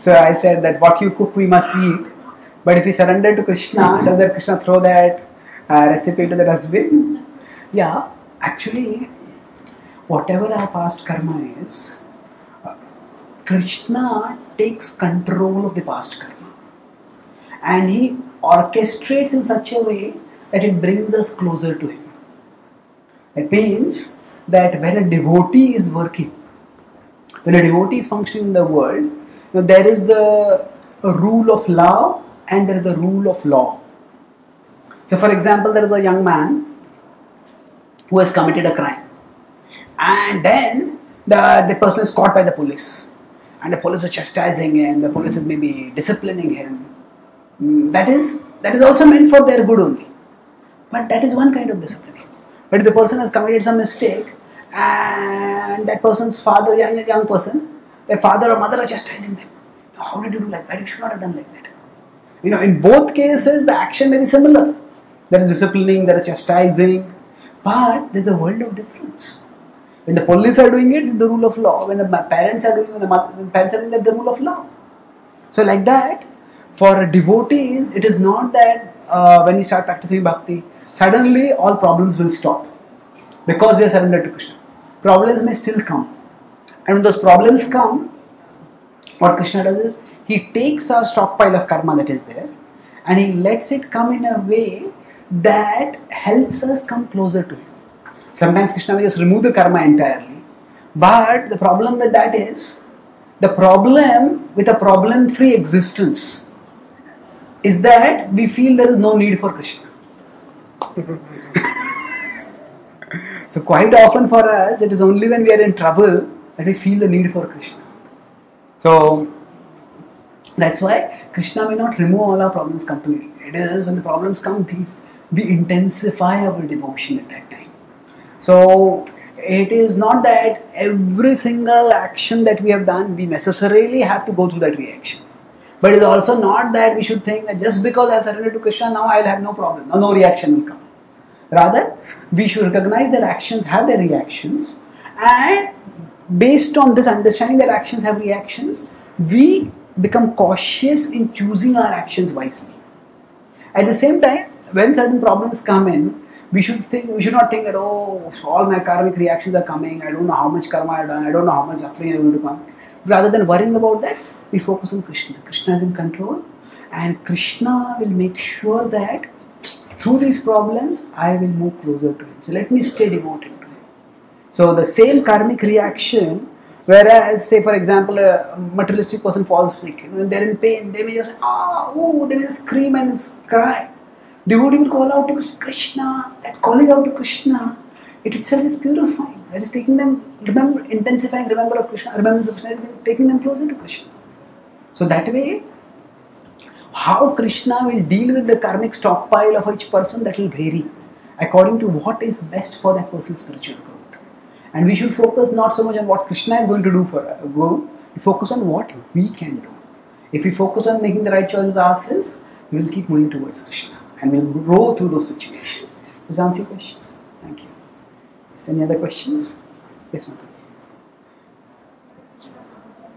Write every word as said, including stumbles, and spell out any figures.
So I said that what you cook we must eat, but if we surrender to Krishna, does that Krishna throw that uh, recipe to the dustbin? Yeah, actually, whatever our past karma is, uh, Krishna takes control of the past karma, and he orchestrates in such a way that it brings us closer to him. It means that when a devotee is working, when a devotee is functioning in the world, you know, there is the rule of love and there is the rule of law. So for example, there is a young man who has committed a crime, and then the, the person is caught by the police, and the police is chastising him, the police is maybe disciplining him. That is, that is also meant for their good only. But that is one kind of disciplining. But if the person has committed some mistake, and that person's father, young, young person, their father or mother are chastising them. How did you do like that? You should not have done like that. You know, in both cases, the action may be similar. There is disciplining, there is chastising, but there is a world of difference. When the police are doing it, it's the rule of law. When the parents are doing it, when the, mother, when the parents are doing it, it's the rule of law. So like that, for devotees, it is not that uh, when we start practicing bhakti, suddenly all problems will stop because we are surrendered to Krishna. Problems may still come, and when those problems come, what Krishna does is he takes our stockpile of karma that is there and he lets it come in a way that helps us come closer to him. Sometimes Krishna will just remove the karma entirely, but the problem with that is the problem with a problem-free existence is that we feel there is no need for Krishna. So quite often for us, it is only when we are in trouble that we feel the need for Krishna. So that's why Krishna may not remove all our problems completely. It is when the problems come, we, we intensify our devotion at that time. So it is not that every single action that we have done, we necessarily have to go through that reaction. But it is also not that we should think that just because I have surrendered to Krishna, now I will have no problem, now no reaction will come. Rather, we should recognize that actions have their reactions, and based on this understanding that actions have reactions, we become cautious in choosing our actions wisely. At the same time, when certain problems come in, we should think we should not think that, oh, all my karmic reactions are coming, I don't know how much karma I have done, I don't know how much suffering I am going to come. Rather than worrying about that, we focus on Krishna. Krishna is in control, and Krishna will make sure that through these problems, I will move closer to him. So let me stay devoted to him. So the same karmic reaction, whereas say for example a materialistic person falls sick, you know, when they are in pain, they may just ah, oh, they may just scream and cry. Devotee will call out to Krishna. That calling out to Krishna, it itself is purifying. That is taking them, remember, intensifying remember of Krishna, remembrance of Krishna, taking them closer to Krishna. So that way, how Krishna will deal with the karmic stockpile of each person, that will vary according to what is best for that person's spiritual growth. And we should focus not so much on what Krishna is going to do for us, go, we focus on what we can do. If we focus on making the right choices ourselves, we will keep moving towards Krishna and we will grow through those situations. Does that answer your question? Thank you. Yes, any other questions? Yes, Mata.